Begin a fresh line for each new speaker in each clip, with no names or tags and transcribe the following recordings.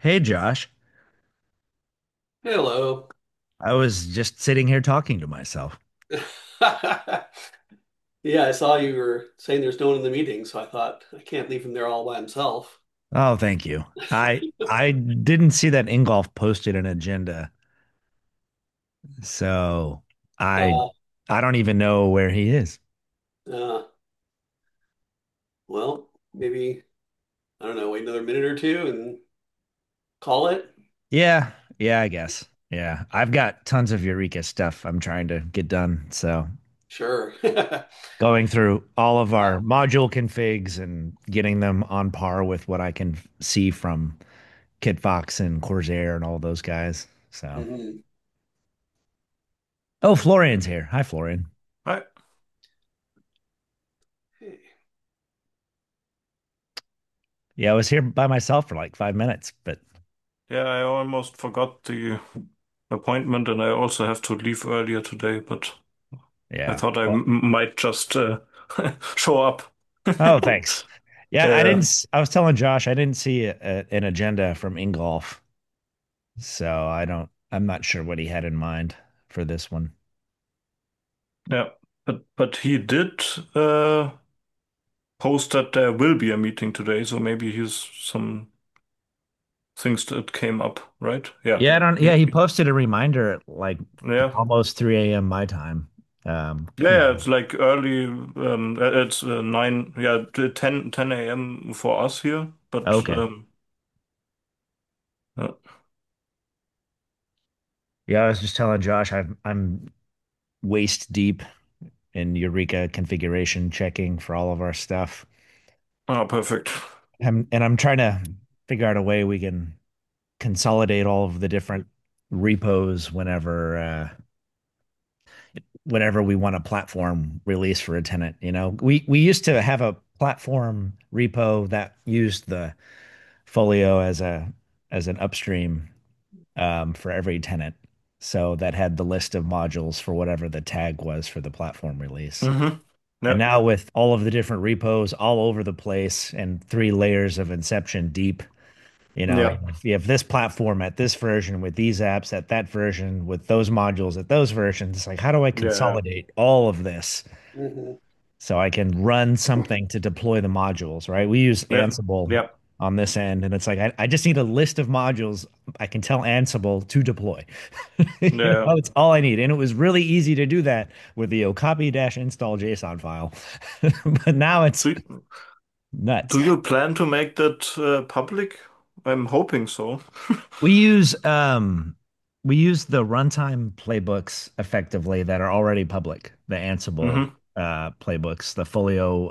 Hey Josh,
Hello.
I was just sitting here talking to myself.
Yeah, I saw you were saying there's no one in the meeting, so I thought I can't leave him there all by himself.
Oh, thank you. I didn't see that Ingolf posted an agenda, so I
Uh,
I don't even know where he is.
uh, well, maybe, I don't know, wait another minute or two and call it.
Yeah, yeah, I guess. Yeah, I've got tons of Eureka stuff I'm trying to get done, so
Sure.
going through all of
Uh,
our module configs and getting them on par with what I can see from KitFox and Corsair and all those guys. So,
mhm.
oh, Florian's here. Hi, Florian.
Hi.
Hey.
Yeah, I was here by myself for like 5 minutes, but
Yeah, I almost forgot the appointment, and I also have to leave earlier today, but I
yeah.
thought I
Well,
might just show up.
oh, thanks. Yeah, I didn't.
Yeah,
I was telling Josh I didn't see an agenda from Ingolf, so I'm not sure what he had in mind for this one.
yeah. But he did post that there will be a meeting today, so maybe he's some things that came up, right? Yeah.
Yeah, I don't. Yeah, he posted a reminder at like
Yeah.
almost 3 a.m. my time.
Yeah,
Yeah.
yeah, it's like early, it's 9, yeah, 10 a.m. for us here, but
Okay.
yeah.
Yeah, I was just telling Josh I'm waist deep in Eureka configuration checking for all of our stuff.
Ah, perfect.
And I'm trying to figure out a way we can consolidate all of the different repos whenever we want a platform release for a tenant. We used to have a platform repo that used the Folio as an upstream for every tenant. So that had the list of modules for whatever the tag was for the platform release.
Mm-hmm.
And
Yeah,
now with all of the different repos all over the place and 3 layers of inception deep,
yeah,
if you have this platform at this version with these apps at that version with those modules at those versions, like how do I
yeah,
consolidate all of this
Mhm.
so I can run something to deploy the modules, right? We use
yeah,
Ansible
yeah,
on this end, and it's like I just need a list of modules I can tell Ansible to deploy.
yeah.
It's all I need. And it was really easy to do that with the okapi-install JSON file. But now it's
Do
nuts.
do you plan to make that public? I'm hoping so.
We use um we use the runtime playbooks effectively that are already public, the Ansible
Mm-hmm.
playbooks, the Folio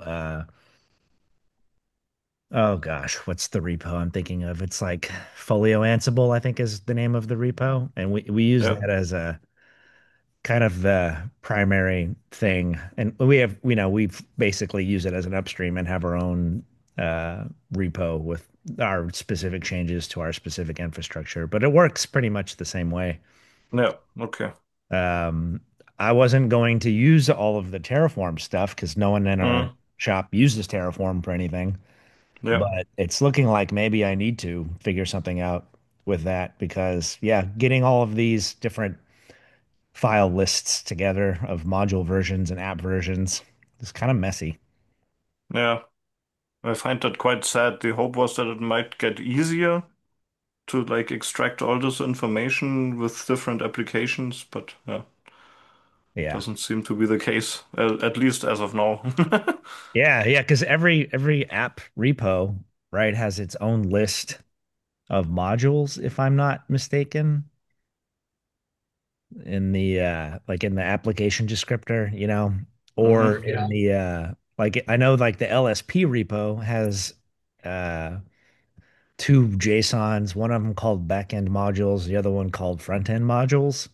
oh gosh, what's the repo I'm thinking of? It's like Folio Ansible, I think is the name of the repo. And we use
Yeah,
that as a kind of the primary thing. And we have, we've basically use it as an upstream and have our own repo with our specific changes to our specific infrastructure. But it works pretty much the same way.
yeah. Okay.
Um, I wasn't going to use all of the Terraform stuff because no one in our
Mm,
shop uses Terraform for anything.
yeah,
But it's looking like maybe I need to figure something out with that because, yeah, getting all of these different file lists together of module versions and app versions is kind of messy.
yeah. I find that quite sad. The hope was that it might get easier to like extract all this information with different applications, but yeah,
Yeah.
doesn't seem to be the case, at least as of now.
Yeah, yeah, because every app repo, right, has its own list of modules, if I'm not mistaken, in the like in the application descriptor, or
Mm-hmm.
in
Yeah.
the like I know like the LSP repo has uh two JSONs, one of them called backend modules, the other one called front end modules.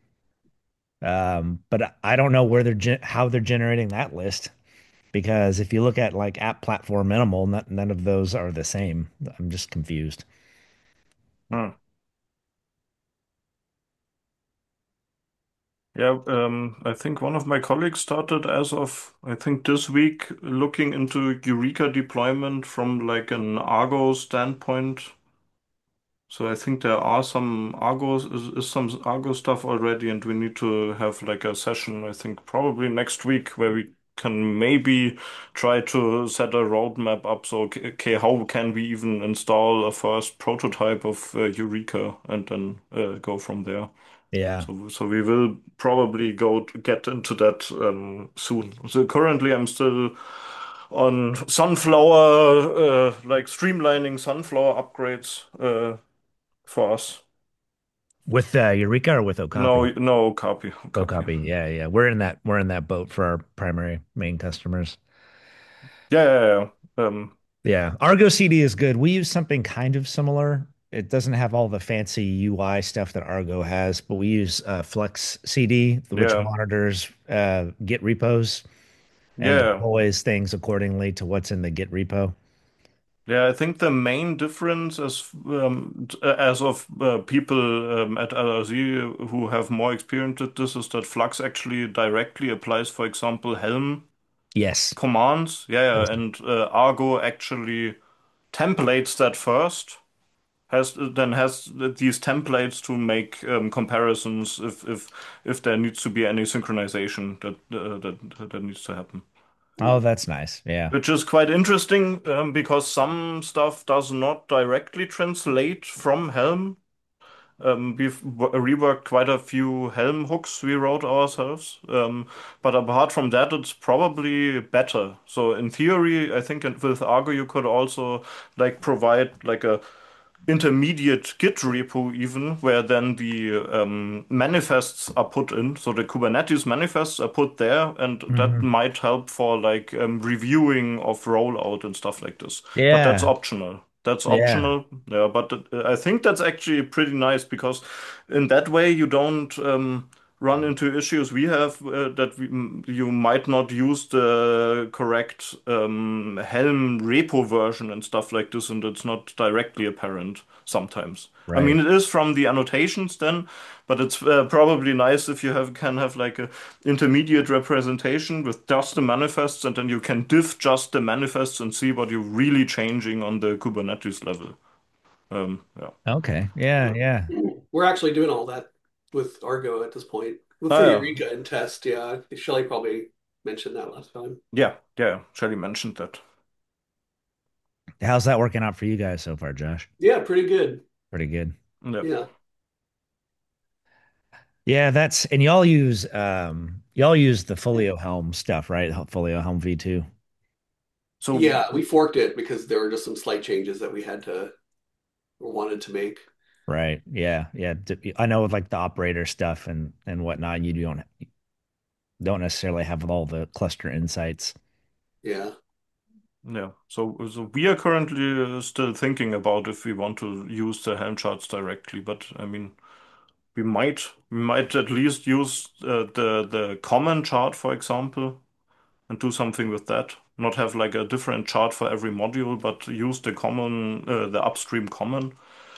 But I don't know how they're generating that list because if you look at like app platform minimal, none of those are the same. I'm just confused.
Yeah, I think one of my colleagues started as of, I think this week, looking into Eureka deployment from like an Argo standpoint. So I think there are some Argo is some Argo stuff already, and we need to have like a session, I think probably next week, where we can maybe try to set a roadmap up. So, okay, how can we even install a first prototype of Eureka and then go from there?
Yeah.
So we will probably go to get into that soon. So currently I'm still on sunflower, like streamlining sunflower upgrades for us.
With Eureka or with
No,
Okapi?
no copy, copy.
Okapi. Yeah, yeah. We're in that boat for our primary main customers.
Yeah, yeah, yeah.
Yeah. Argo CD is good. We use something kind of similar. It doesn't have all the fancy UI stuff that Argo has, but we use Flex CD, which
Yeah,
monitors Git repos and
yeah,
deploys things accordingly to what's in the Git repo.
yeah. I think the main difference as of people at LRZ who have more experience with this is that Flux actually directly applies, for example, Helm
Yes.
commands. Yeah,
Yes.
yeah, and Argo actually templates that first. Has these templates to make comparisons if there needs to be any synchronization that needs to happen.
Oh, that's nice. Yeah.
Which is quite interesting because some stuff does not directly translate from Helm. We've reworked quite a few Helm hooks we wrote ourselves, but apart from that, it's probably better. So in theory, I think with Argo you could also like provide like a intermediate Git repo even, where then the manifests are put in. So the Kubernetes manifests are put there, and that
Mhm.
might help for like reviewing of rollout and stuff like this. But that's
Yeah.
optional. That's
Yeah.
optional. Yeah, but I think that's actually pretty nice because in that way you don't run into issues we have you might not use the correct Helm repo version and stuff like this, and it's not directly apparent sometimes. I mean,
Right.
it is from the annotations then, but it's probably nice if you have can have like a intermediate representation with just the manifests, and then you can diff just the manifests and see what you're really changing on the Kubernetes level. Yeah.
Okay. Yeah. Yeah.
We're actually doing all that with Argo at this point. With
Oh,
the
yeah.
Eureka and test, yeah. Shelley probably mentioned that last time.
Yeah, yeah, Shelly mentioned that.
How's that working out for you guys so far, Josh?
Yeah, pretty good.
Pretty good.
Yeah.
Yeah.
Yeah, that's and y'all use the Folio Helm stuff, right? Folio Helm V2.
So,
Yeah, we forked it because there were just some slight changes that we had to or wanted to make.
Right. Yeah. Yeah. I know with like the operator stuff and whatnot, you don't necessarily have all the cluster insights.
Yeah.
yeah. So we are currently still thinking about if we want to use the Helm charts directly, but I mean, we might at least use the common chart, for example, and do something with that. Not have like a different chart for every module, but use the upstream common.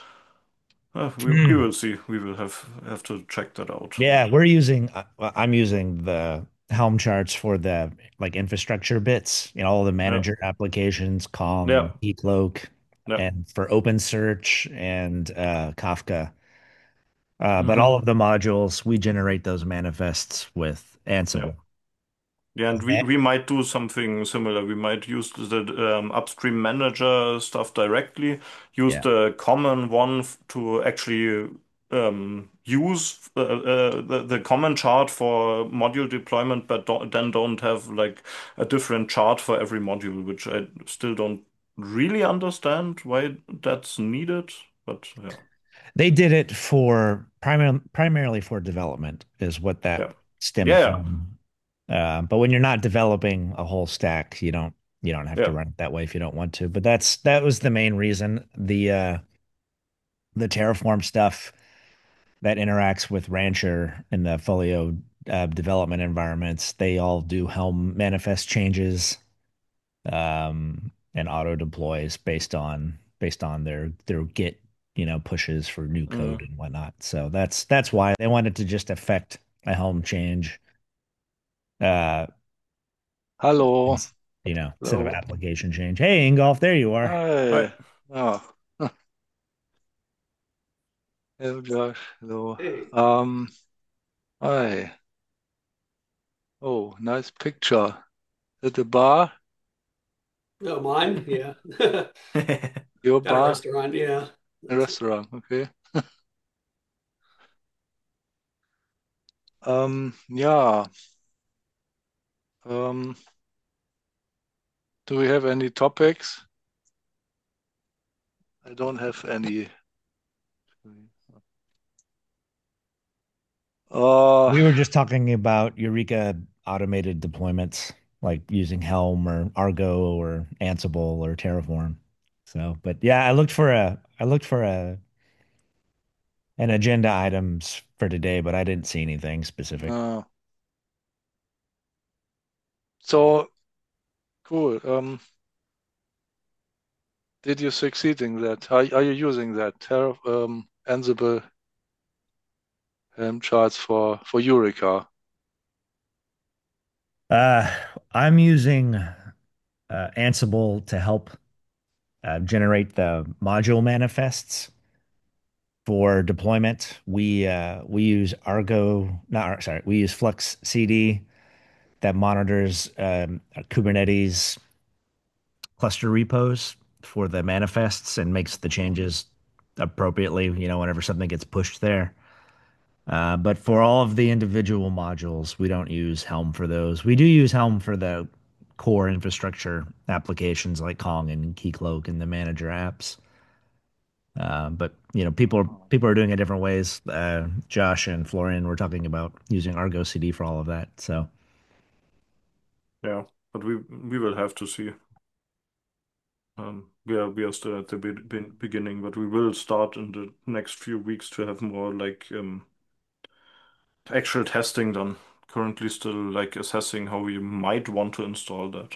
We
Mm.
will see. We will have to check that out.
Yeah, we're using I'm using the Helm charts for the like infrastructure bits, all the
Yeah,
manager applications, Kong,
yeah,
Keycloak,
yeah.
and for OpenSearch and Kafka. But
Hmm.
all of the modules, we generate those manifests with
Yeah.
Ansible.
Yeah, and we,
Okay.
we might do something similar. We might use the upstream manager stuff directly, use
Yeah.
the common one to actually use the common chart for module deployment, but don't have like a different chart for every module, which I still don't really understand why that's needed. But yeah,
They did it for primarily for development is what that
yeah,
stemmed
yeah,
from. But when you're not developing a whole stack, you don't have to
yeah,
run it that way if you don't want to. But that was the main reason. The Terraform stuff that interacts with Rancher in the Folio development environments, they all do Helm manifest changes and auto deploys based on their Git, pushes for new
yeah.
code and whatnot. So that's why they wanted to just affect a Helm change, uh,
Hallo.
instead of
Hallo.
application change. Hey, Ingolf, there you are.
Right.
Hi. Ja. Hello, Josh. Hello.
Hey,
Um, Hi. Oh, nice picture. At the bar?
oh, mine, yeah.
Your
Got a
bar?
restaurant, yeah.
A
That's
restaurant, okay. Yeah. Um, do we have any topics? I don't have any. Uh,
We were just talking about Eureka automated deployments, like using Helm or Argo or Ansible or Terraform. So, but yeah, I looked for an agenda items for today, but I didn't see anything specific.
no. So cool. Did you succeed in that? Are you using that Ansible charts for Eureka?
Uh, I'm using Ansible to help generate the module manifests for deployment. We use Argo, not sorry, we use Flux CD that monitors Kubernetes cluster repos for the manifests and makes the changes appropriately, whenever something gets pushed there. But for all of the individual modules, we don't use Helm for those. We do use Helm for the core infrastructure applications like Kong and Keycloak and the manager apps. But people are doing it different ways. Josh and Florian were talking about using Argo CD for all of that. So
Yeah, but we will have to see. We are still at the beginning, but we will start in the next few weeks to have more like actual testing done. Currently, still like assessing how we might want to install that.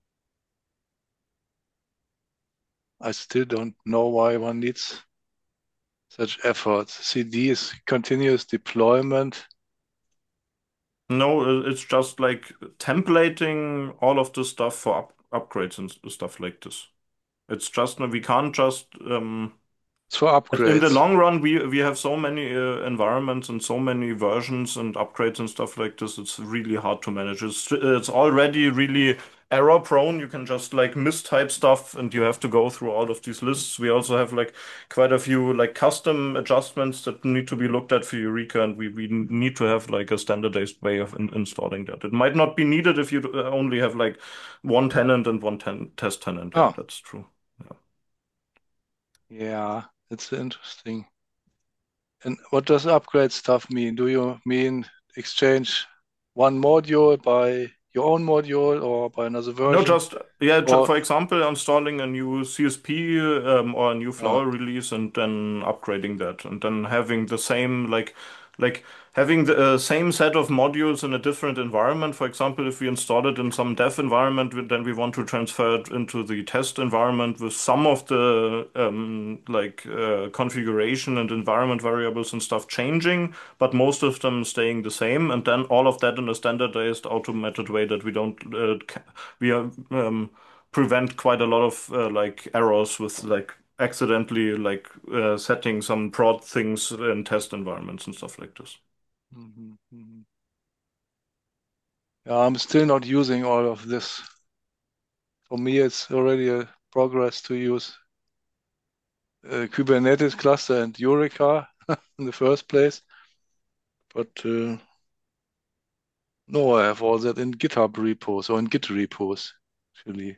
I still don't know why one needs such efforts. CD is continuous deployment.
No, it's just like templating all of the stuff for upgrades and stuff like this. It's just we can't just
It's for
in the
upgrades.
long run, we have so many environments and so many versions and upgrades and stuff like this. It's really hard to manage. It's already really error prone. You can just like mistype stuff, and you have to go through all of these lists. We also have like quite a few like custom adjustments that need to be looked at for Eureka, and we need to have like a standardized way of installing that. It might not be needed if you only have like one tenant and one test tenant. Yeah,
Oh,
that's true. Yeah.
yeah, it's interesting. And what does upgrade stuff mean? Do you mean exchange one module by your own module or by another
No,
version?
just yeah.
Or
For example, installing a new CSP or a new
uh,
Flower release, and then upgrading that, and then having the same like having the same set of modules in a different environment. For example, if we install it in some dev environment, then we want to transfer it into the test environment with some of the configuration and environment variables and stuff changing, but most of them staying the same, and then all of that in a standardized, automated way that we don't we prevent quite a lot of like errors with like accidentally like setting some prod things in test environments and stuff like this.
mhm, mhm. Yeah, I'm still not using all of this. For me, it's already a progress to use Kubernetes cluster and Eureka in the first place. But no, I have all that in GitHub repos or in Git repos, actually.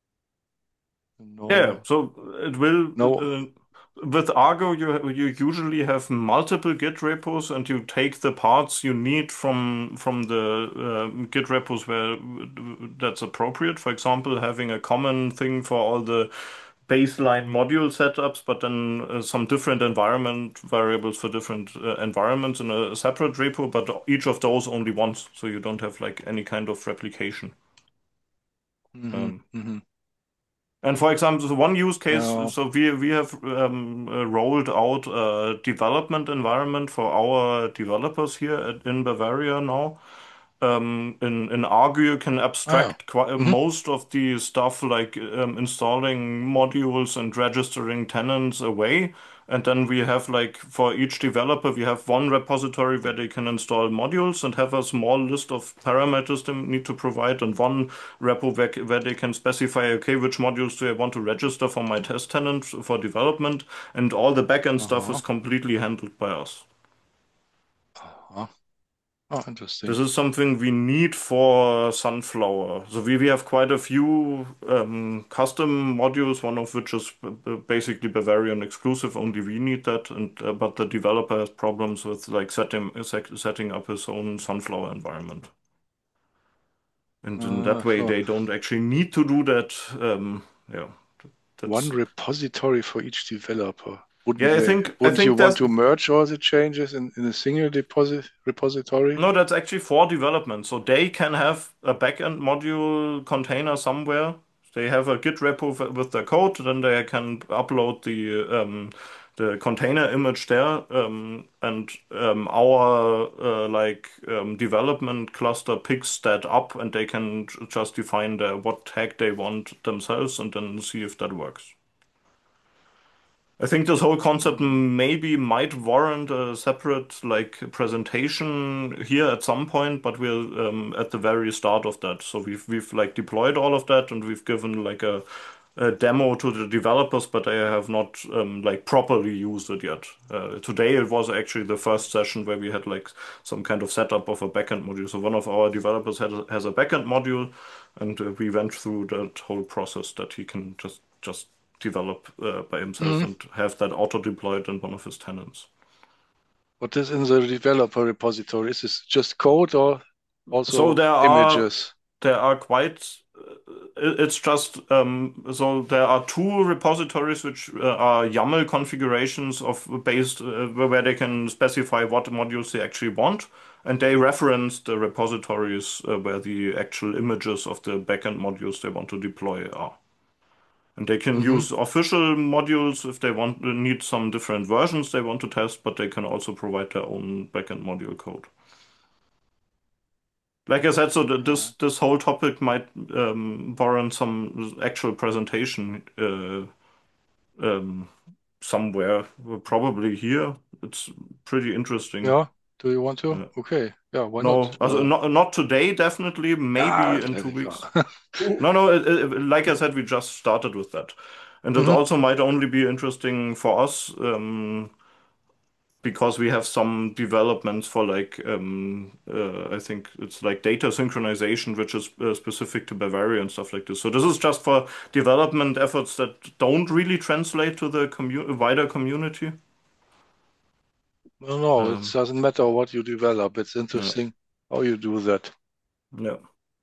Yeah,
No,
so it will
no.
with Argo you usually have multiple Git repos, and you take the parts you need from the Git repos where that's appropriate. For example, having a common thing for all the baseline module setups, but then some different environment variables for different environments in a separate repo, but each of those only once, so you don't have like any kind of replication.
Hmm,
Um,
hmm.
and for example, the one use case,
Yeah.
so we have rolled out a development environment for our developers here in Bavaria now. In Argo, you can
Ah, yeah.
abstract quite,
Hmm.
most of the stuff like installing modules and registering tenants away. And then we have like for each developer, we have one repository where they can install modules and have a small list of parameters they need to provide, and one repo where they can specify, okay, which modules do I want to register for my test tenant for development, and all the backend stuff is
Uh-huh.
completely handled by us.
Uh-huh. Oh,
This
interesting.
is something we need for Sunflower. So we have quite a few custom modules, one of which is basically Bavarian exclusive. Only we need that, and but the developer has problems with like setting up his own Sunflower environment. And in that way,
So
they don't actually need to do that. Yeah,
one
that's
repository for each developer.
yeah. I
Wouldn't you
think
want
there's
to merge all the changes in a single deposit repository?
no. That's actually for development, so they can have a backend module container somewhere. They have a Git repo with their code, then they can upload the container image there, and our development cluster picks that up, and they can just define what tag they want themselves, and then see if that works. I think this whole concept maybe might warrant a separate like presentation here at some point, but we're at the very start of that. So we've like deployed all of that, and we've given like a demo to the developers, but they have not like properly used it yet. Today it was actually the first session where we had like some kind of setup of a backend module. So one of our developers has a backend module, and we went through that whole process that he can just develop by himself
Mm.
and have that auto deployed in one of his tenants.
What is in the developer repository? Is this just code or
So
also images?
there are quite it's just so there are two repositories which are YAML configurations of based where they can specify what modules they actually want, and they reference the repositories where the actual images of the backend modules they want to deploy are. And they can
Hmm.
use official modules if they want need some different versions they want to test, but they can also provide their own backend module code. Like I said, so
Yeah.
this whole topic might warrant some actual presentation um, somewhere, probably here. It's pretty interesting.
Yeah. Do you want to?
Uh,
Okay. Yeah, why not?
no, also not today, definitely.
Ja,
Maybe in two
klar,
weeks.
klar.
No, no. Like I said, we just started with that, and it
Mhm.
also might only be interesting for us. Because we have some developments for like I think it's like data synchronization, which is specific to Bavaria and stuff like this. So this is just for development efforts that don't really translate to the wider community.
No, no, it
Um,
doesn't matter what you develop. It's
yeah,
interesting how you do that.
yeah.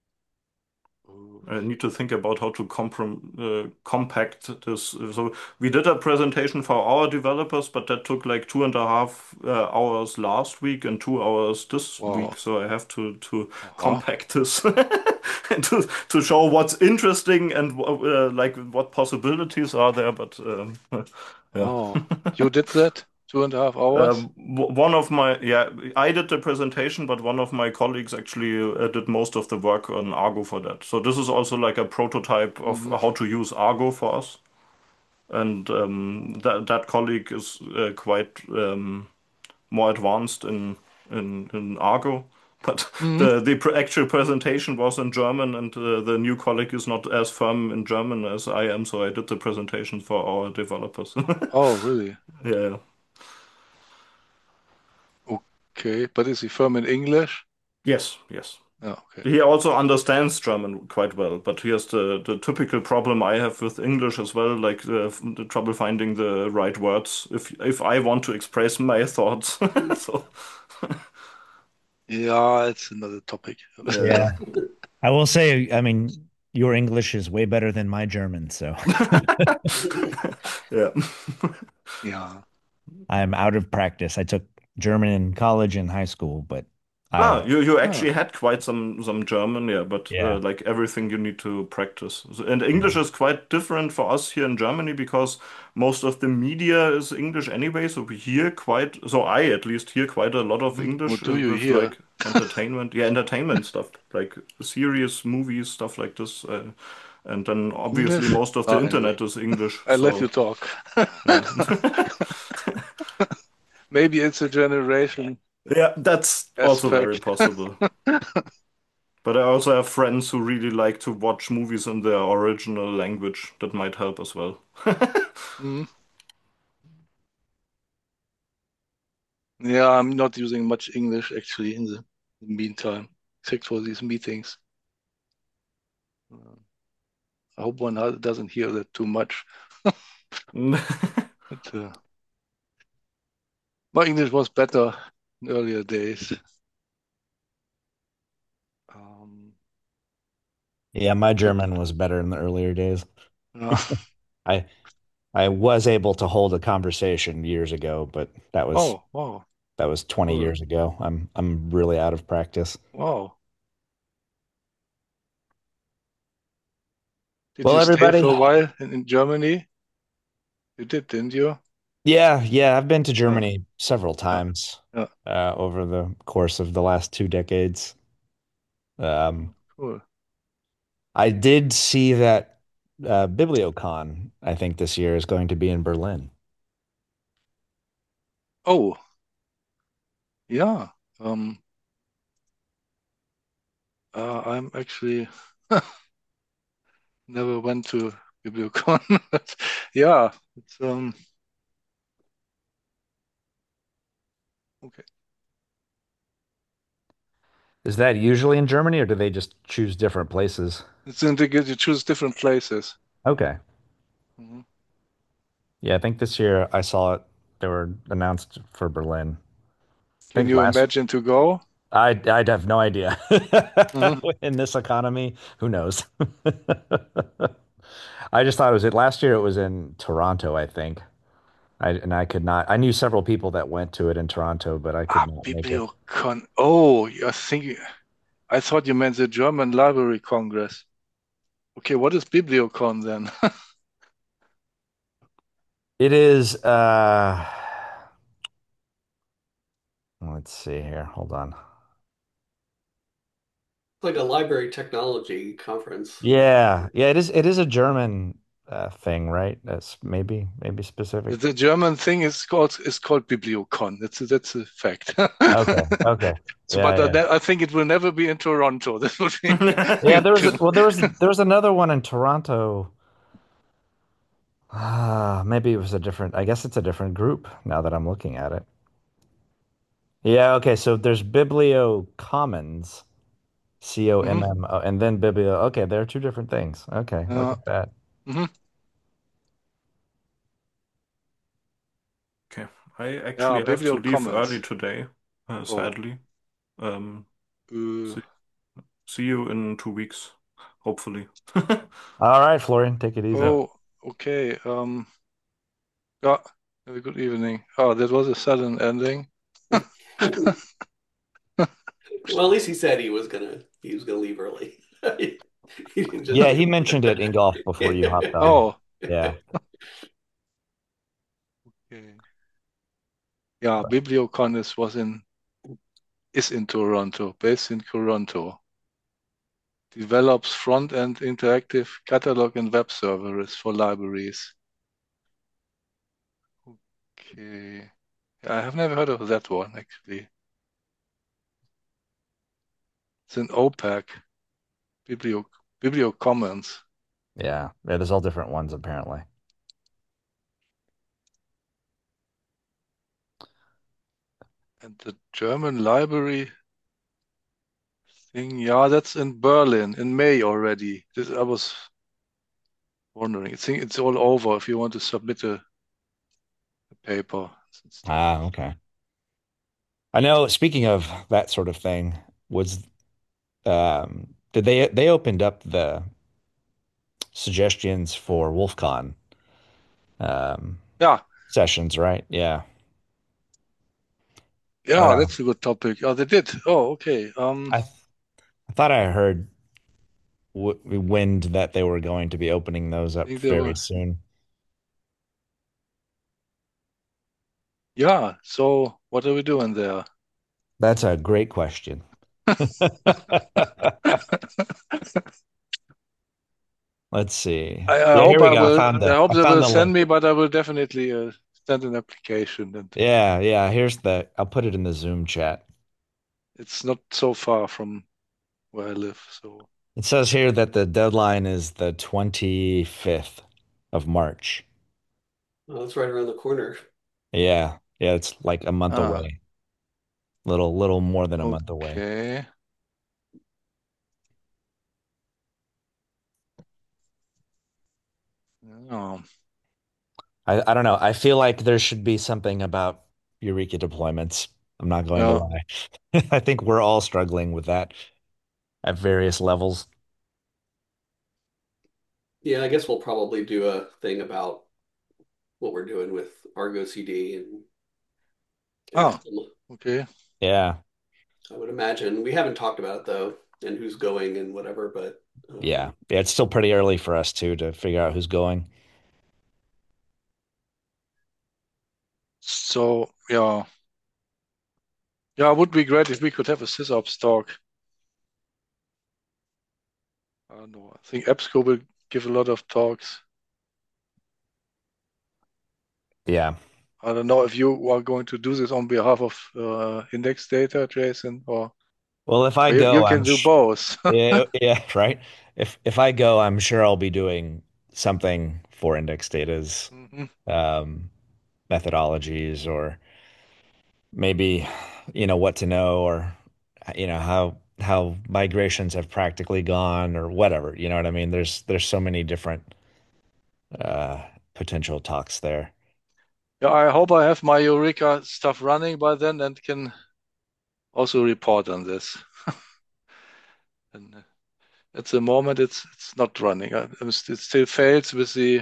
I need to think about how to compact this. So we did a presentation for our developers, but that took like 2.5 hours last week and 2 hours this week.
Wow.
So I have to
Aha.
compact this and to show what's interesting and like what possibilities are there. But yeah.
Oh, you did that 2.5 hours?
One of my, yeah, I did the presentation, but one of my colleagues actually did most of the work on Argo for that. So this is also like a prototype of
Mhm.
how to use Argo for us. And that colleague is quite more advanced in Argo. But
Mhm.
the actual presentation was in German, and the new colleague is not as firm in German as I am, so I did the presentation for our developers.
Oh, really?
Yeah.
Okay, but is he firm in English?
Yes, yes.
Yeah, okay.
He also understands German quite well, but he has the typical problem I have with English as well, like the trouble finding the right words if I want to express my thoughts. So
Yeah, it's another topic.
yeah.
Yeah. I will say, I mean, your English is way better than my German, so
Yeah.
Yeah.
I'm out of practice. I took German in college and high school, but I
Ah, you
Ah,
actually had quite some German, yeah, but
yeah.
like everything you need to practice. And English
Yeah.
is quite different for us here in Germany because most of the media is English anyway. So we hear quite, so I at least hear quite a lot of
what
English
do you
with
hear?
like entertainment, yeah, entertainment stuff, like series, movies, stuff like this. And then obviously
English?
most of the
Ah, anyway,
internet is English.
I let you
So
talk.
yeah.
Maybe it's a generation
Yeah, that's also very
aspect.
possible. But I also have friends who really like to watch movies in their original language. That might help as well.
Mm. Yeah, I'm not using much English actually in the meantime, except for these meetings. Uh, I hope one doesn't hear that too much. But my English was better in earlier days. Um,
Yeah, my
but
German was better in the earlier days.
uh,
I I was able to hold a conversation years ago, but
oh, wow,
that was 20
cool.
years ago. I'm really out of practice.
Wow. Did
Well,
you stay for
everybody.
a while in Germany? You did, didn't you?
Yeah, yeah, I've been to
Uh,
Germany several
uh,
times
uh,
over the course of the last 2 decades. Um,
cool.
I did see that BiblioCon, I think this year is going to be in Berlin.
Oh, yeah. Um, I'm actually never went to Bibliocon, but yeah, it's okay.
Is that usually in Germany, or do they just choose different places?
It's integrated. You choose different places.
Okay.
Mhm.
Yeah, I think this year I saw it. They were announced for Berlin. I
Can
think
you
last
imagine to go?
I'd have no idea.
Mhm.
In this economy, who knows? I just thought it was it last year it was in Toronto, I think. I could not I knew several people that went to it in Toronto, but I could
Ah,
not make it.
Bibliocon. Oh, I thought you meant the German Library Congress. Okay, what is Bibliocon then?
It is let's see here. Hold on.
It's like a library technology conference.
Yeah. Yeah, it is a German thing, right? That's maybe specific.
The German thing is called Bibliocon. That's a fact.
Okay. Okay.
So,
Yeah,
but
yeah.
I think it will never be in Toronto. That would be
Yeah,
good.
there was another one in Toronto. Maybe it was a different, I guess it's a different group now that I'm looking at it. Yeah, okay, so there's Biblio Commons,
Mhm.
COMMO, and then Biblio. Okay, there are two different things. Okay, look
Uh,
at that.
mhm.
Okay, I
Yeah,
actually have to
Biblio
leave early
Commons.
today,
Oh,
sadly. Um,
uh,
see, see you in 2 weeks, hopefully.
All right, Florian, take it easy.
oh, okay. Yeah, have a good evening. Oh, that was a sudden ending.
Well, at least he was gonna leave early. He didn't just
Yeah,
do
he mentioned it in golf before you hopped on.
Oh,
Yeah.
okay. Yeah, Bibliocon is in Toronto, based in Toronto. Develops front-end interactive catalog and web servers for libraries. Okay. I have never heard of that one actually. It's an OPAC, Biblio Biblio Commons.
Yeah. Yeah, there's all different ones apparently.
And the German library thing, yeah, that's in Berlin in May already. I was wondering. I think it's all over if you want to submit a paper and stuff.
Ah, okay. I know, speaking of that sort of thing, was did they opened up the suggestions for WolfCon um
Yeah,
sessions, right? Yeah.
Yeah,
Uh,
that's a good topic. Oh, they did. Oh, okay.
I I thought I heard w wind that they were going to be opening those
I
up
think they
very
were.
soon.
Yeah. So what are we doing there?
That's a great question. Let's see.
I
Yeah, here
hope
we
I
go.
will. I hope
I
they
found
will
the
send
link.
me, but I will definitely send an application, and
Yeah, yeah, here's the I'll put it in the Zoom chat.
it's not so far from where I live. So,
It says here that the deadline is the 25th of March.
Oh, that's right around the corner.
Yeah. Yeah, it's like a month
ah,
away. Little more than a month away.
okay. Oh,
I don't know. I feel like there should be something about Eureka deployments. I'm not going to
yeah.
lie. I think we're all struggling with that at various levels.
Yeah, I guess we'll probably do a thing about what we're doing with Argo CD and
Ah,
Helm.
okay.
Yeah.
I would imagine. We haven't talked about it though, and who's going and whatever, but
Yeah. Yeah, it's still pretty early for us too to figure out who's going.
So, yeah. Yeah, it would be great if we could have a SysOps talk. I don't know. I think EBSCO will give a lot of talks.
Yeah.
I don't know if you are going to do this on behalf of index data, Jason,
Well, if I
or you
go,
can
I'm
do
sh
both.
yeah, yeah, right. If I go, I'm sure I'll be doing something for index data's
hmm
um methodologies or maybe, what to know or how migrations have practically gone or whatever. You know what I mean? There's so many different uh potential talks there.
Yeah, I hope I have my Eureka stuff running by then and can also report on this. And at the moment, it's not running. It still fails with the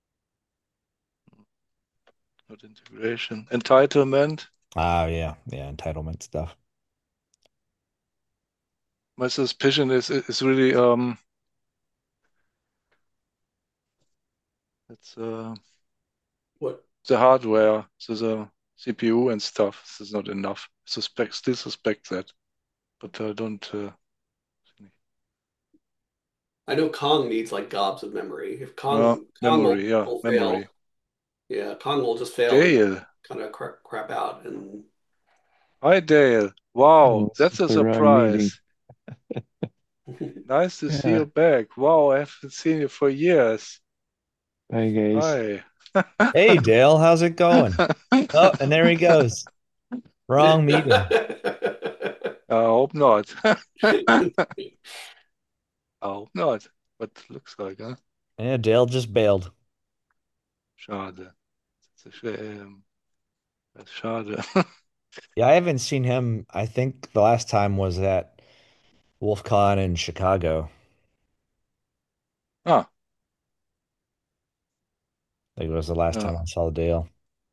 not integration entitlement.
Ah, yeah, yeah, entitlement stuff.
My suspicion is really it's
what
the hardware, so the CPU and stuff. This is not enough. Still suspect that, but I don't.
I know Kong needs like gobs of memory. If Kong
Memory, yeah,
will
memory.
fail, yeah, Kong will just fail and
Dale,
kind of crap out. And
hi Dale.
Oh,
Wow,
this
that's
is
a
the wrong meeting.
surprise. Nice to see
Yeah.
you back. Wow, I haven't seen you for years.
Hi, guys.
Hi.
Hey, Dale, how's it going? Oh, and there he goes. Wrong meeting.
I hope not. I hope not. But looks like, huh?
Yeah, Dale just bailed.
Schade. Das ist, das ist schade.
Yeah, I haven't seen him. I think the last time was at WolfCon in Chicago.
Ah,
I think it was the last time
yeah.
I saw Dale.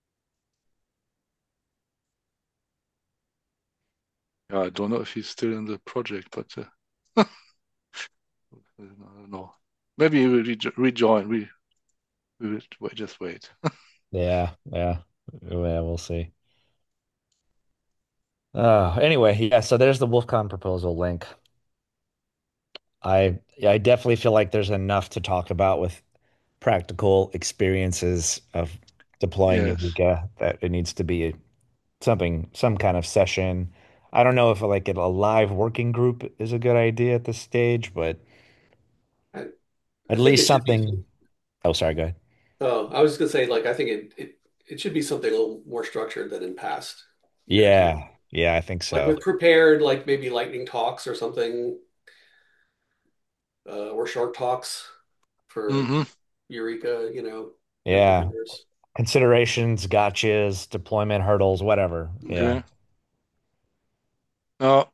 Yeah, I don't know if he's still in the project, but I don't know. Maybe he will rejoin. We will just wait.
Yeah, yeah. Yeah, we'll see. Anyway, yeah, so there's the WolfCon proposal link. I definitely feel like there's enough to talk about with practical experiences of deploying
Yes.
Eureka that it needs to be some kind of session. I don't know if like a live working group is a good idea at this stage, but
I, I
at
think it
least
should be.
something. Oh, sorry, go ahead.
Oh, I was just gonna say, like, I think it should be something a little more structured than in past years.
Yeah, yeah, I think
Like
so.
with prepared, like maybe lightning talks or something, or short talks for
hmm
Eureka,
Yeah,
implementers.
considerations, gotchas, deployment hurdles, whatever. Yeah.
Okay. No.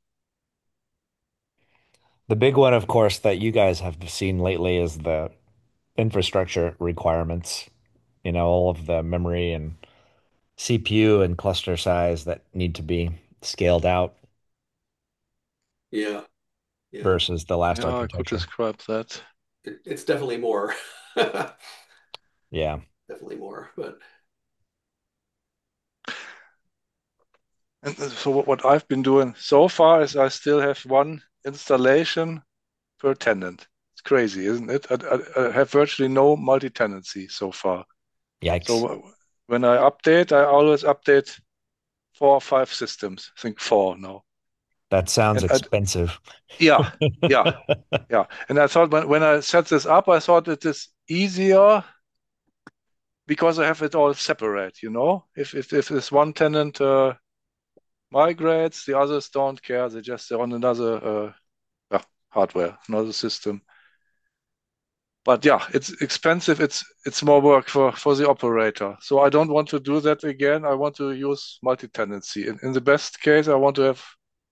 The big one, of course, that you guys have seen lately is the infrastructure requirements. All of the memory and CPU and cluster size that need to be scaled out
Yeah, yeah.
versus the last
Yeah, I could
architecture.
describe that.
It's definitely more.
Yeah.
Definitely more, but
And so what I've been doing so far is I still have one installation per tenant. It's crazy, isn't it? I have virtually no multi-tenancy so far.
Yikes.
So when I update, I always update 4 or 5 systems. I think 4 now.
That sounds
And
expensive.
yeah, yeah, yeah. And I thought when I set this up, I thought it is easier because I have it all separate. If this one tenant migrates, the others don't care. They're on another hardware, another system. But yeah, it's expensive. It's more work for the operator. So I don't want to do that again. I want to use multi-tenancy. In the best case, I want to have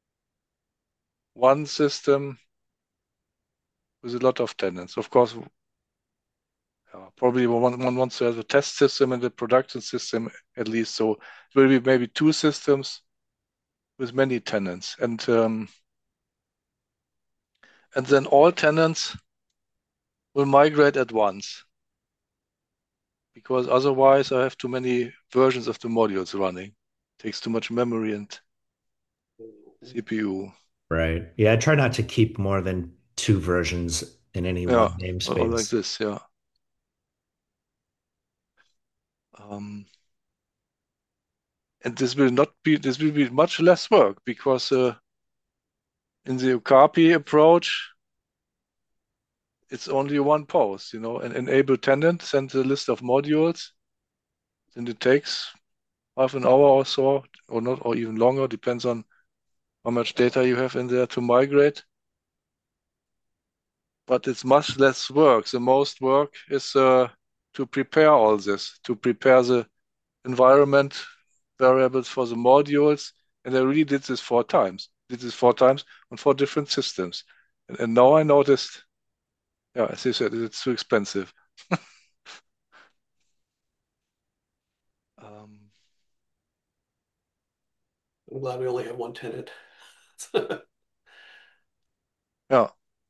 one system with a lot of tenants. Of course, probably one wants to have a test system and a production system at least. So it will be maybe 2 systems with many tenants, and then all tenants will migrate at once because otherwise I have too many versions of the modules running. It takes too much memory and CPU.
Right. Yeah, I try not to keep more than two versions in any
Yeah,
one
or like
namespace.
this. Yeah. Um, and this will not be. This will be much less work because in the Okapi approach, it's only one post. An enable tenant sends a list of modules, and it takes half an hour or so, or not, or even longer, depends on how much data you have in there to migrate. But it's much less work. The most work is to prepare all this, to prepare the environment variables for the modules. And I really did this 4 times. Did this 4 times on 4 different systems. And now I noticed, yeah, as you said, it's too expensive. Um,
I'm glad we only have one tenant.
yeah,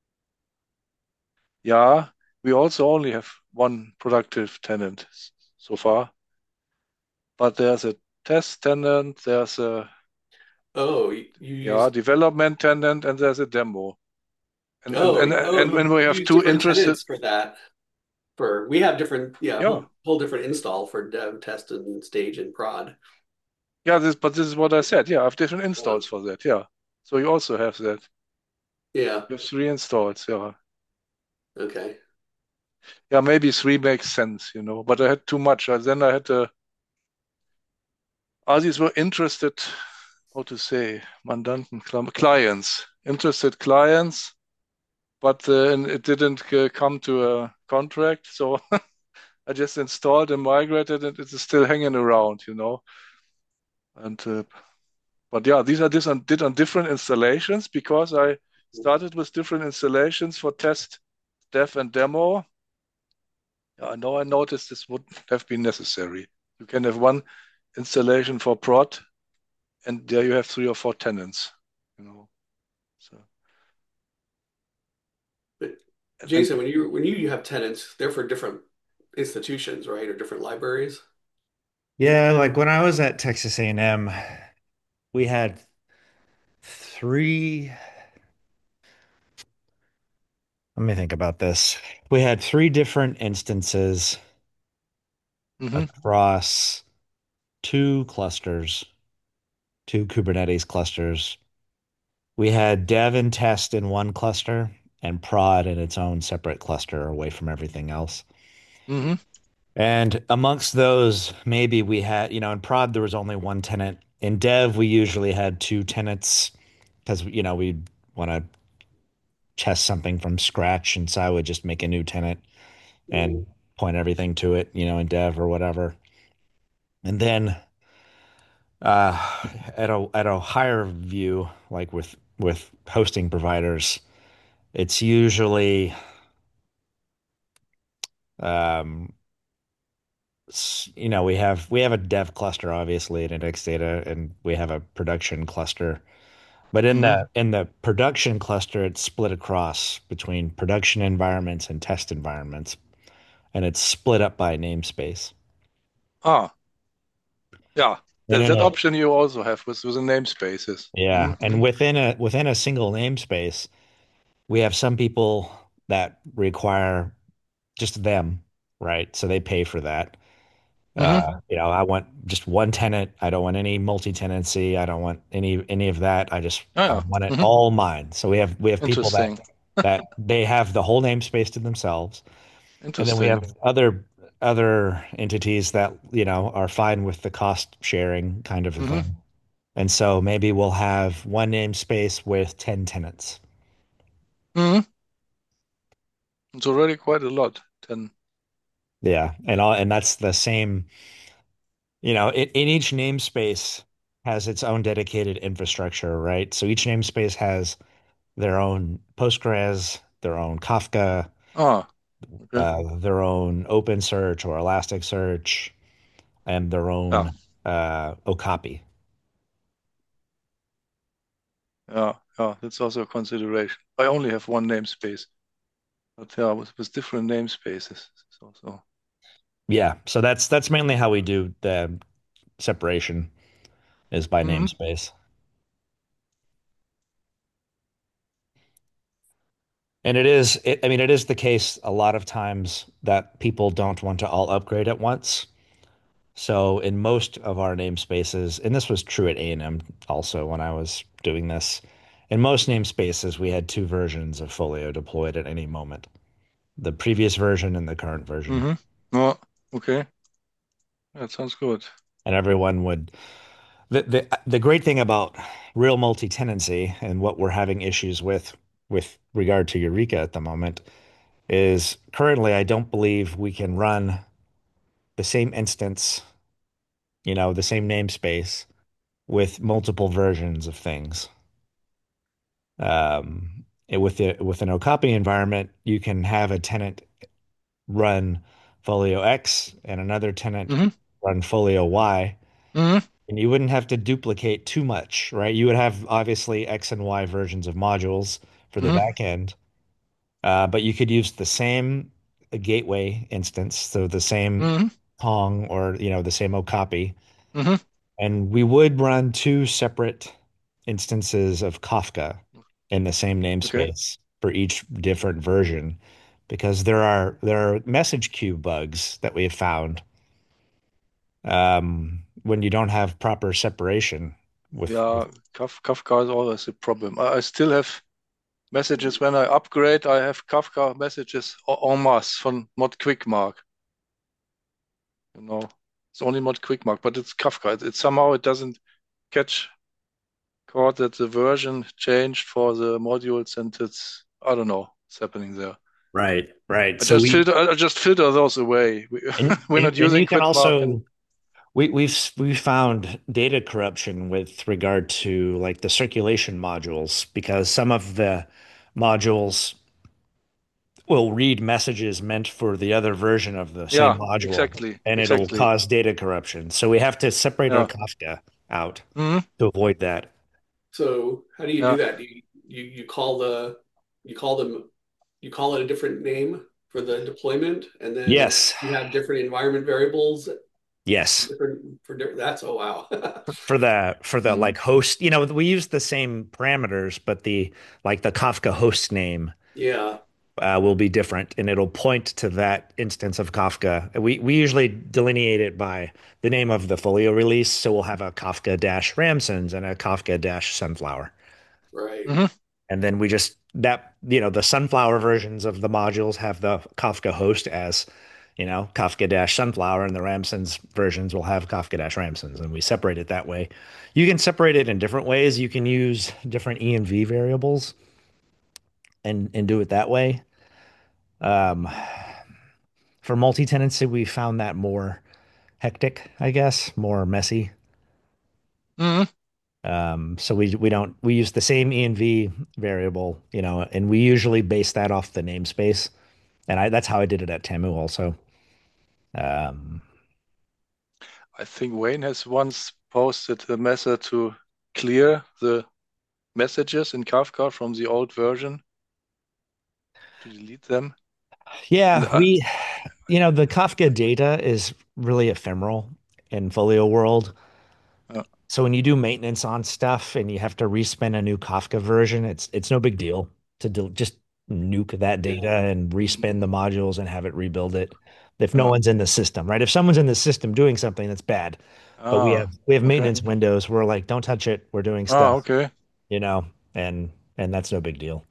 yeah. We also only have one productive tenant so far, but there's a test tenant, there's a
Oh, you use
development tenant, and there's a demo. And and
oh
and
oh
and when
you
we
you
have
use
two
different
interested,
tenants for that. For we have different, yeah,
yeah,
whole different install for dev, test, and stage and prod.
yeah. This is what I said. Yeah, I have different
Yeah,
installs for that. Yeah, so you also have that.
yeah.
You have 3 installs. Yeah,
Okay.
yeah. Maybe 3 makes sense. But I had too much. Then I had to. All these were interested. How to say, Mandanten, clients, interested clients, but it didn't come to a contract. So I just installed and migrated, and it's still hanging around. And But yeah, these are did on different installations because I started with different installations for test, dev, and demo. Yeah, I know I noticed this would have been necessary. You can have one installation for prod, and there you have 3 or 4 tenants. You know, so
But
and
Jason, when you have tenants, they're for different institutions, right, or different libraries.
Yeah, like when I was at Texas A&M, we had three, let me think about this. We had three different instances
hmm
across two clusters, two Kubernetes clusters. We had dev and test in one cluster and prod in its own separate cluster away from everything else.
hmm
And amongst those, maybe we had, in prod, there was only one tenant. In dev, we usually had two tenants because, we want to test something from scratch. And so I would just make a new tenant
Mm.
and point everything to it, in dev or whatever. And then at a higher view, like with hosting providers, it's usually um, we have a dev cluster obviously at Index Data, and we have a production cluster. But in
Hmm.
the production cluster, it's split across between production environments and test environments, and it's split up by namespace.
Ah, yeah.
And in
That
a
option you also have with the namespaces.
Yeah,
Mm-hmm.
and within a single namespace, we have some people that require just them, right? So they pay for that.
Hmm.
I want just one tenant. I don't want any multi-tenancy. I don't want any of that.
Oh,
I
yeah.
want it
Hmm.
all mine. So we have people
Interesting.
that they have the whole namespace to themselves. And then we
Interesting.
have other entities that, are fine with the cost sharing kind of a
Hmm.
thing. And so maybe we'll have one namespace with 10 tenants.
Hmm. It's already quite a lot. Then.
Yeah. And that's the same, in each namespace has its own dedicated infrastructure, right? So each namespace has their own Postgres, their own Kafka,
Ah, okay.
their own OpenSearch or Elasticsearch, and their
Yeah,
own Okapi.
yeah. That's also a consideration. I only have one namespace, but yeah, with different namespaces. So.
Yeah. So that's mainly how we do the separation is by
Hmm.
namespace. And it is the case a lot of times that people don't want to all upgrade at once. So in most of our namespaces, and this was true at A&M also when I was doing this, in most namespaces, we had two versions of Folio deployed at any moment, the previous version and the current version.
Hmm. Oh, okay. That sounds good.
And everyone would, the great thing about real multi-tenancy and what we're having issues with regard to Eureka at the moment is currently I don't believe we can run the same instance, the same namespace with multiple versions of things. With an Okapi environment, you can have a tenant run Folio X and another tenant
Hmm.
run Folio Y,
Hmm.
and you wouldn't have to duplicate too much, right? You would have obviously X and Y versions of modules for the
Hmm.
back end, but you could use the same gateway instance, so the same
Hmm.
Pong or the same Okapi,
Hmm.
and we would run two separate instances of Kafka in the same
Okay.
namespace for each different version because there are message queue bugs that we have found when you don't have proper separation with
Yeah, Kafka is always a problem. I still have messages when I upgrade. I have Kafka messages en masse from Mod QuickMark. You know, it's only Mod QuickMark, but it's Kafka. It somehow it doesn't catch caught that the version changed for the modules, and it's I don't know what's happening there.
Right, right.
I just filter those away.
And
We're
and,
not
and
using
you can
QuickMark, and
also we've found data corruption with regard to like the circulation modules because some of the modules will read messages meant for the other version of the same
yeah,
module
exactly,
and it'll
exactly.
cause data corruption. So we have to separate our
Yeah.
Kafka out
Hmm.
to avoid that.
So how do you do
Yeah.
that? Do you call you call them you call it a different name for the deployment, and then
Yes.
you have different environment variables
Yes.
different for different. That's oh wow.
For the
Hmm.
like host, we use the same parameters, but the Kafka host name
Yeah,
will be different, and it'll point to that instance of Kafka. We usually delineate it by the name of the Folio release, so we'll have a Kafka dash Ramsons and a Kafka dash Sunflower,
right.
Hmm.
and then we just that the Sunflower versions of the modules have the Kafka host as Kafka dash Sunflower, and the Ramsons versions will have Kafka dash Ramsons, and we separate it that way. You can separate it in different ways. You can use different env variables and do it that way. Um, For multi-tenancy, we found that more hectic, I guess, more messy.
Hmm.
So we use the same env variable, and we usually base that off the namespace. And that's how I did it at Tamu also. Um,
I think Wayne has once posted a method to clear the messages in Kafka from the old version to delete them. And
Yeah, the Kafka data is really ephemeral in Folio world.
uh,
So when you do maintenance on stuff and you have to respin a new Kafka version, it's no big deal to just nuke that data
Yeah.
and respin the modules and have it rebuild it if no
uh,
one's in the system, right? If someone's in the system doing something that's bad, but we have
ah,
we have
okay.
maintenance windows, we're like, don't touch it. We're doing
Ah,
stuff,
okay.
you know, and that's no big deal.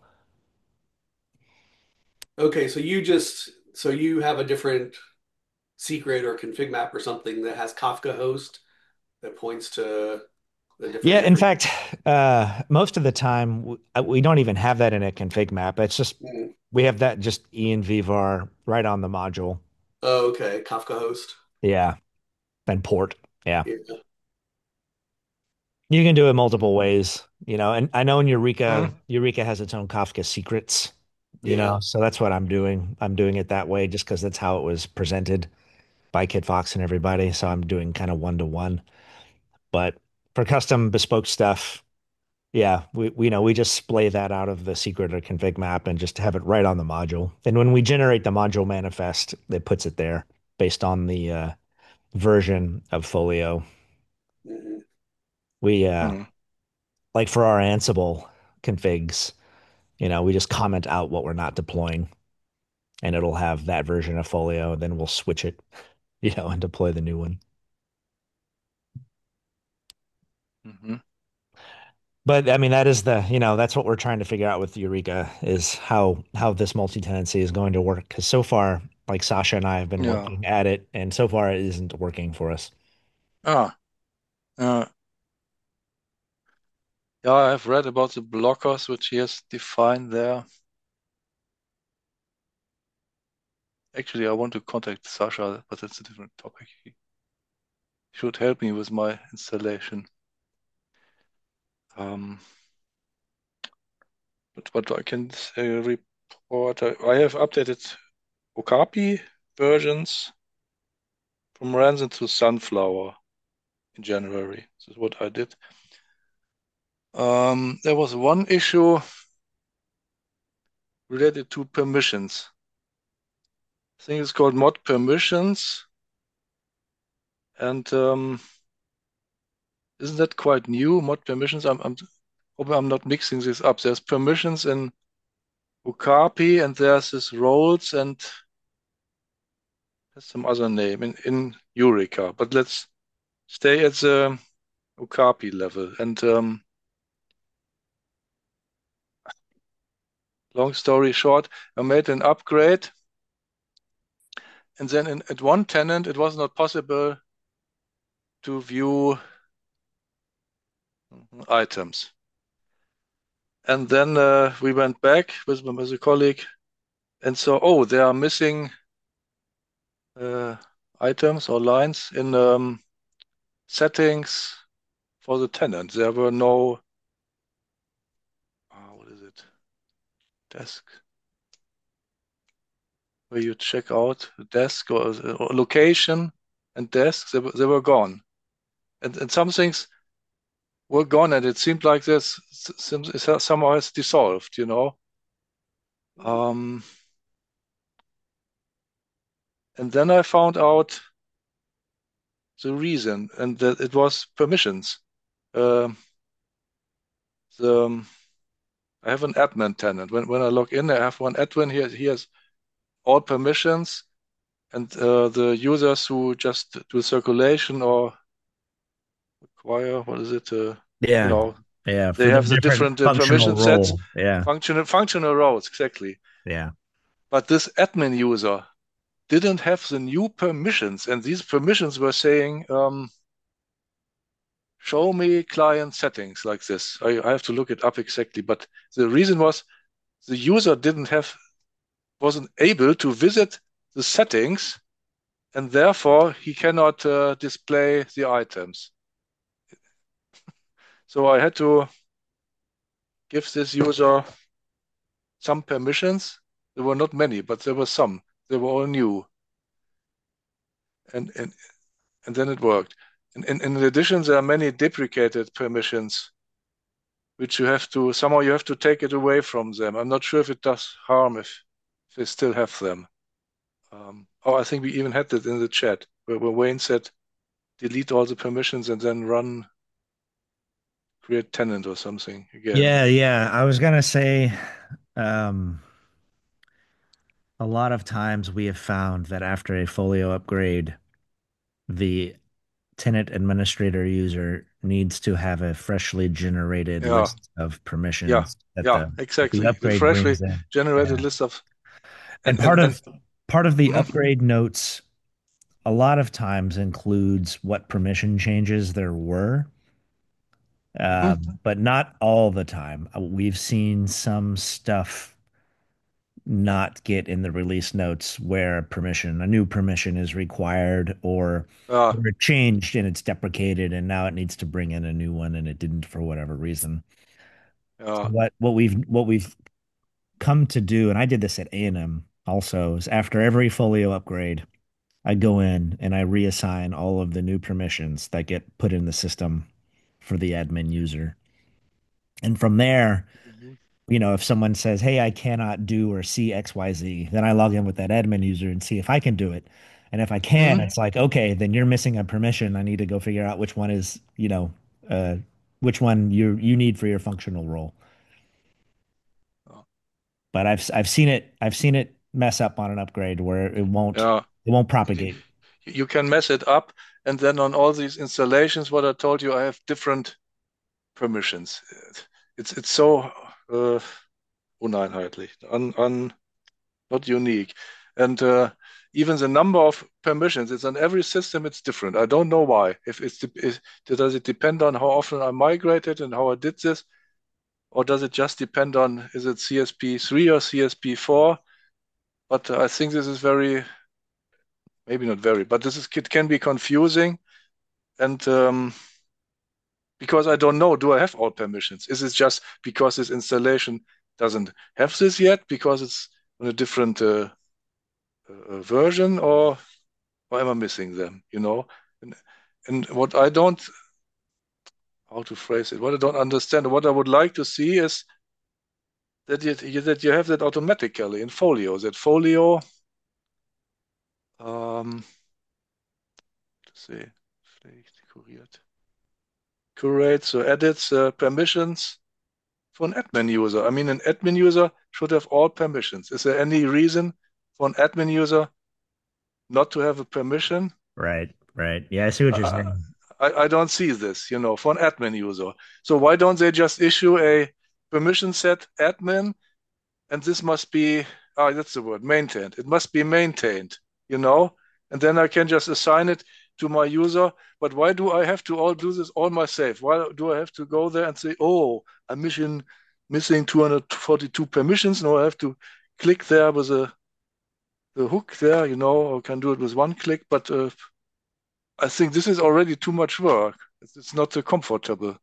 Okay, so you have a different secret or config map or something that has Kafka host that points to the
Yeah,
different
in
memory.
fact, most of the time we don't even have that in a config map. It's just
Mm.
we have that just env var right on the module.
Oh, okay, Kafka host.
Yeah, and port. Yeah.
Yeah.
You can do it multiple ways, and I know in
Mm,
Eureka has its own Kafka secrets,
Yeah.
so that's what I'm doing. I'm doing it that way just because that's how it was presented by Kid Fox and everybody. So I'm doing kind of one to one. But for custom bespoke stuff, yeah, we just splay that out of the secret or config map and just have it right on the module. And when we generate the module manifest, it puts it there based on the version of Folio.
Mhm.
We
mm,
like for our Ansible configs. We just comment out what we're not deploying and it'll have that version of Folio. Then we'll switch it, and deploy the new one.
mhm.
But I mean, that is that's what we're trying to figure out with Eureka is how this multi-tenancy is going to work. Because so far, like Sasha and I have been
Yeah.
working at it, and so far it isn't working for us.
Ah, uh, yeah, I've read about the blockers which he has defined there. Actually, I want to contact Sasha, but that's a different topic. He should help me with my installation. Um, but what I can report, I have updated Okapi versions from Ransom to Sunflower in January. This is what I did. There was one issue related to permissions. I think it's called mod permissions, and isn't that quite new? Mod permissions. I'm hoping I'm not mixing this up. There's permissions in Okapi, and there's this roles and there's some other name in Eureka. But let's stay at the Okapi level. And long story short, I made an upgrade, and then at one tenant, it was not possible to view items. And then we went back with a colleague and saw, oh, there are missing uh, items or lines in settings for the tenant. There were no, what is it? Desk, where you check out the desk or location and desks, they were gone. And some things were gone, and it seemed like this somehow has dissolved. Um, and then I found out the reason, and that it was permissions. Um the I have an admin tenant. When I log in, I have one admin here. He has all permissions, and the users who just do circulation or acquire, what is it? You
Yeah,
know,
yeah,
they
for their
have the
different
different
functional
permission sets,
role. Yeah,
functional roles exactly.
yeah,
But this admin user didn't have the new permissions, and these permissions were saying, "Show me client settings like this." I have to look it up exactly, but the reason was the user wasn't able to visit the settings, and therefore he cannot display the items. So I had to give this user some permissions. There were not many, but there were some. They were all new. And and then it worked. And in addition, there are many deprecated permissions which somehow you have to take it away from them. I'm not sure if it does harm if they still have them. Oh, I think we even had that in the chat where Wayne said delete all the permissions and then create tenant or something again.
Yeah, yeah. I was gonna say, um, a lot of times we have found that after a Folio upgrade, the tenant administrator user needs to have a freshly generated
Yeah,
list of
yeah,
permissions that
yeah,
the
exactly. The
upgrade
freshly
brings in.
generated
Yeah.
list of
And
and
part of the
mhm,
upgrade notes a lot of times includes what permission changes there were,
mhm,
but not all the time. We've seen some stuff not get in the release notes where a new permission is required,
yeah,
or it changed and it's deprecated and now it needs to bring in a new one and it didn't for whatever reason. So
yeah.
what we've come to do, and I did this at A&M also, is after every Folio upgrade, I go in and I reassign all of the new permissions that get put in the system for the admin user. And from there,
Mhm,
if someone says, "Hey, I cannot do or see XYZ," then I log in with that admin user and see if I can do it. And if I can,
mhm.
it's like, okay, then you're missing a permission. I need to go figure out which one is, uh, which one you need for your functional role.
Oh,
But I've seen it mess up on an upgrade where
yeah.
it won't
You
propagate.
you can mess it up, and then on all these installations, what I told you, I have different permissions. It's so uneinheitlich, not unique. And even the number of permissions, it's on every system, it's different. I don't know why. Does it depend on how often I migrated and how I did this? Or does it just depend on, is it CSP3 or CSP4? But I think this is maybe not very, but it can be confusing. And because I don't know, do I have all permissions? Is it just because this installation doesn't have this yet because it's on a different version, or am I missing them? And, and what I don't, how to phrase it, what I don't understand, what I would like to see is that you have that automatically in Folio. That Folio, um, to say, pflegt, kuriert, curates, so edits permissions for an admin user. I mean, an admin user should have all permissions. Is there any reason for an admin user not to have a permission?
Right, right. Yeah, I see what you're
I,
saying.
I don't see this, for an admin user. So why don't they just issue a permission set admin, and this must be, that's the word, maintained. It must be maintained, you know, and then I can just assign it to my user. But why do I have to all do this all myself? Why do I have to go there and say, oh, I'm missing 242 permissions? No, I have to click there with the hook there, or can do it with one click. But I think this is already too much work. It's not comfortable.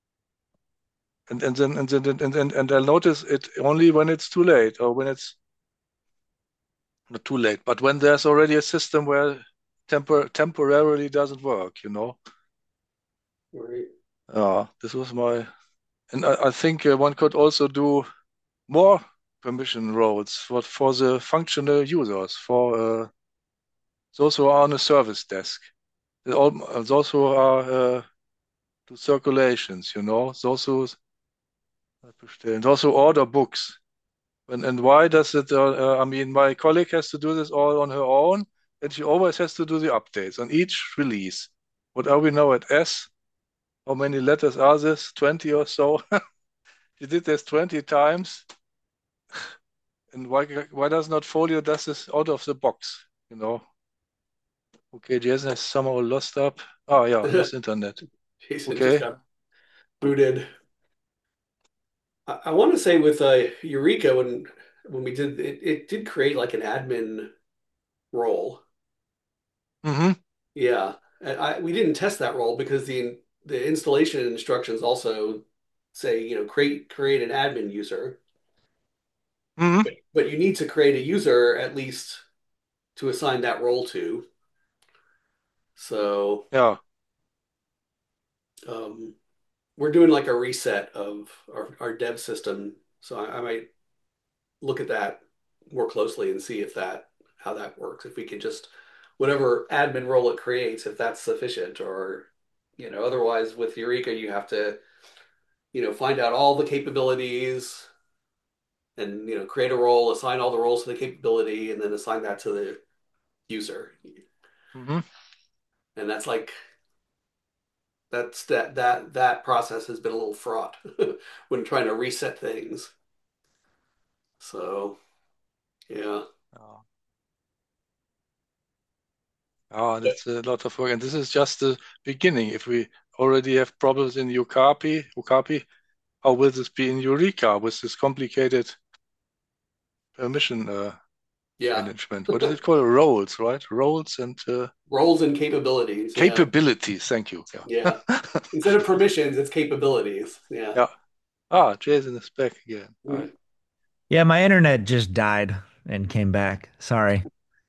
And I'll notice it only when it's too late, or when it's not too late, but when there's already a system where temporarily doesn't work.
Right.
This was and I think one could also do more permission roles for the functional users, for those who are on a service desk, those who are do circulations, those who order books. And why does it? I mean, my colleague has to do this all on her own, and she always has to do the updates on each release. What are we now at S? How many letters are this? 20 or so. She did this 20 times. And why does not Folio does this out of the box? Okay, Jason has somehow lost up. Oh yeah, lost internet.
Jason just
Okay.
got booted. I want to say with Eureka when we did it did create like an admin role.
Mm-hmm.
Yeah, and we didn't test that role because the installation instructions also say create an admin user,
Mm-hmm.
but you need to create a user at least to assign that role to. So
Yeah.
um, we're doing like a reset of our dev system. So I might look at that more closely and see if that how that works. If we can just whatever admin role it creates, if that's sufficient, or otherwise with Eureka you have to find out all the capabilities and create a role, assign all the roles to the capability, and then assign that to the user.
Hmm.
And that's like that process has been a little fraught when trying to reset things. So yeah.
Oh. Oh, that's a lot of work. And this is just the beginning. If we already have problems in Okapi, how will this be in Eureka with this complicated permission
Yeah.
management? What is it called? Roles, right? Roles and
Roles and capabilities. Yeah.
capabilities. Thank you.
Yeah.
Yeah.
Instead of permissions, it's capabilities. Yeah.
Yeah. Ah, Jason is back again. All right.
Yeah, my internet just died and came back. Sorry.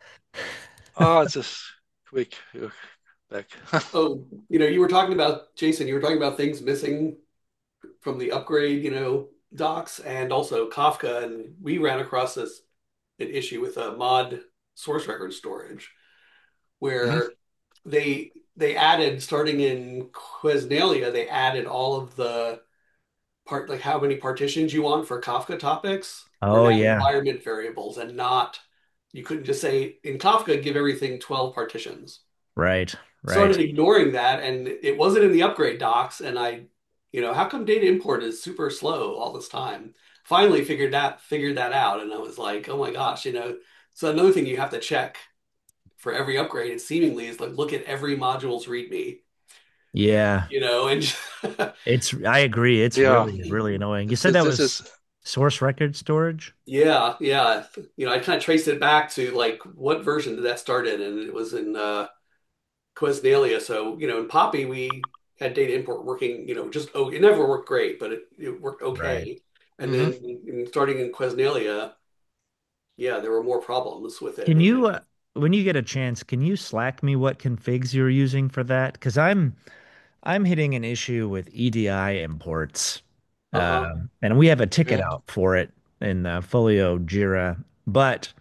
Ah, it's just quick. You're back.
Oh, you were talking about Jason, you were talking about things missing from the upgrade, docs and also Kafka, and we ran across an issue with a mod source record storage
Mhm.
where they added starting in Quesnalia, they added all of the like how many partitions you want for Kafka topics are
Oh
now
yeah.
environment variables and not you couldn't just say in Kafka give everything 12 partitions.
Right. Right.
Started ignoring that and it wasn't in the upgrade docs and how come data import is super slow all this time? Finally figured that out and I was like, oh my gosh, so another thing you have to check for every upgrade, it seemingly is like look at every module's README,
Yeah.
and
I agree. It's
Yeah.
really, really annoying. You said
This,
that
this
was
is.
source record storage?
yeah, yeah. I kind of traced it back to like what version did that start in, and it was in Quesnalia. So, in Poppy, we had data import working, just it never worked great, but it worked
Right.
okay. And
Mhm.
then starting in Quesnalia, yeah, there were more problems with it.
Can you, when you get a chance, can you Slack me what configs you're using for that? Because I'm hitting an issue with EDI imports,
Uh-huh.
and we have a ticket
Yeah.
out for it in Folio Jira. But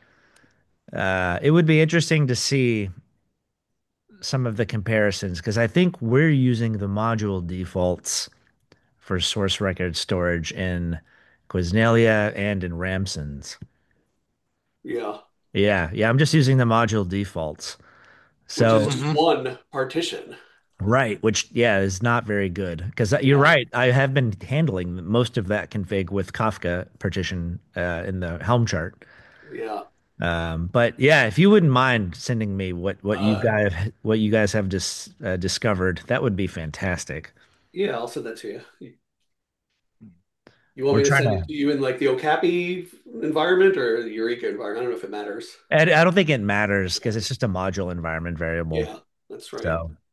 it would be interesting to see some of the comparisons because I think we're using the module defaults for source record storage in Quesnalia and in Ramson's.
Yeah.
Yeah, yeah, I'm just using the module defaults.
Which is
So,
just
Mhm.
one partition.
right, which yeah is not very good because you're
Yeah.
right. I have been handling most of that config with Kafka partition in the Helm chart.
Yeah.
But yeah, if you wouldn't mind sending me
Uh,
what you guys have discovered, that would be fantastic.
yeah, I'll send that to you. You want
We're
me to
trying
send
to.
it to you in like the Okapi environment or the Eureka environment? I don't know if it matters.
I don't think it matters because it's just a module environment variable.
Yeah, that's right.
So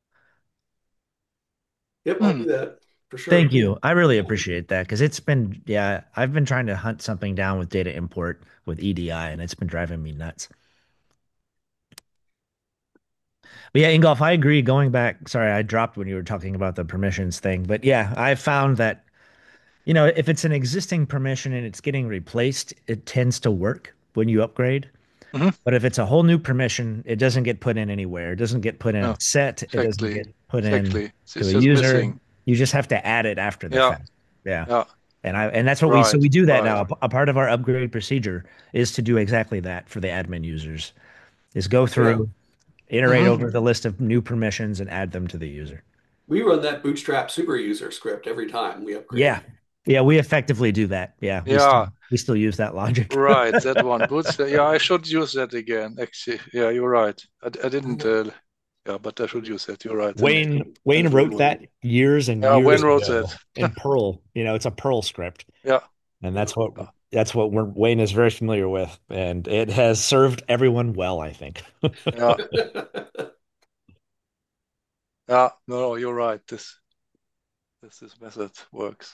Yep, I'll
Hmm.
do that for
thank
sure.
you. I really
Yeah.
appreciate that because it's been yeah I've been trying to hunt something down with data import with EDI and it's been driving me nuts. But yeah, Ingolf, I agree. Going back, sorry, I dropped when you were talking about the permissions thing. But yeah, I've found that, if it's an existing permission and it's getting replaced, it tends to work when you upgrade.
Mhm.
But if it's a whole new permission, it doesn't get put in anywhere. It doesn't get put in a
Yeah.
set. It doesn't
Exactly.
get put in
Exactly.
to
It's
a
just
user.
missing.
You just have to add it after the
Yeah.
fact. Yeah.
Yeah.
And that's what so
Right.
we do that
Right.
now. A part of our upgrade procedure is to do exactly that for the admin users, is go
Yeah.
through, iterate
Mhm.
over the list of new permissions and add them to the user.
We run that Bootstrap super user script every time we
Yeah.
upgrade.
Yeah, we effectively do that. Yeah,
Yeah.
we still use that logic.
Right. That one. Boots. Yeah, I should use that again. Actually. Yeah, you're right. I didn't. Yeah, but I should use that. You're right. Then
Wayne
it will
wrote
work.
that years and
Yeah. When
years
wrote that?
ago in Perl. It's a Perl script.
Yeah.
And
Yeah.
that's what Wayne is very familiar with, and it has served everyone well, I think.
Yeah. Yeah. No, you're right. This method works.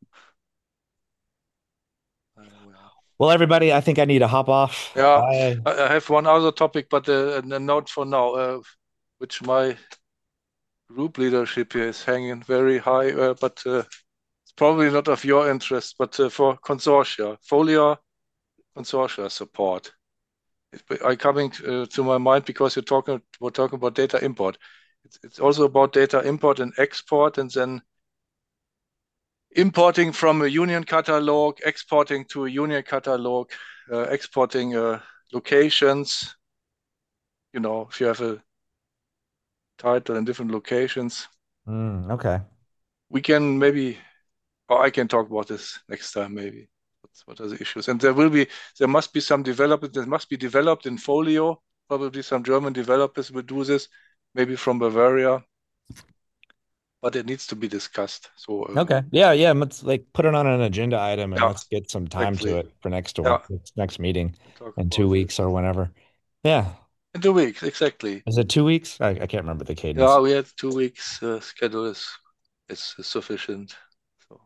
Well.
Well, everybody, I think I need to hop off.
Yeah. I have one other topic, but a note for now. which my group leadership here is hanging very high, but it's probably not of your interest, but for consortia, Folia consortia support. I coming to my mind because we're talking about data import. It's also about data import and export, and then importing from a union catalog, exporting to a union catalog, exporting locations. You know, if you have a title in different locations,
Okay.
we can maybe, or I can talk about this next time maybe. What are the issues? And there must be some development that must be developed in Folio. Probably some German developers will do this, maybe from Bavaria, but it needs to be discussed. So
Okay. Yeah. Let's like put it on an agenda item and
yeah,
let's get some time to
exactly.
it for next
Yeah,
next meeting
we'll talk
in
about
2 weeks
this.
or whenever. Yeah.
In 2 weeks, exactly.
Is it 2 weeks? I can't remember the
Yeah,
cadence.
we had 2 weeks schedule is sufficient. So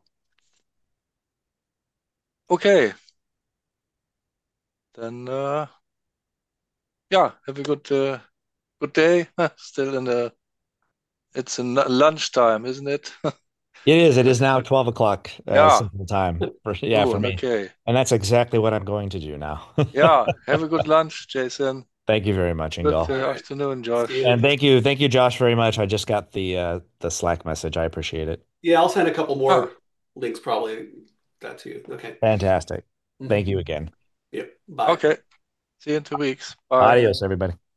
okay, then yeah, have a good day. Still in the it's in lunchtime, isn't it?
It is. It is now 12 o'clock
Yeah,
Central Time for
good.
me.
Okay.
And that's exactly what I'm going to do now.
Yeah, have a good lunch, Jason.
Thank you very much,
Good
Ingol.
All right.
afternoon,
See
Josh.
you.
And thank you, Josh, very much. I just got the Slack message. I appreciate it.
Yeah, I'll send a couple
Ah,
more links probably that to you. Okay.
Fantastic.
Mhm.
Thank you again.
Yep. Bye.
okay. See you in 2 weeks. Bye.
Adios, everybody.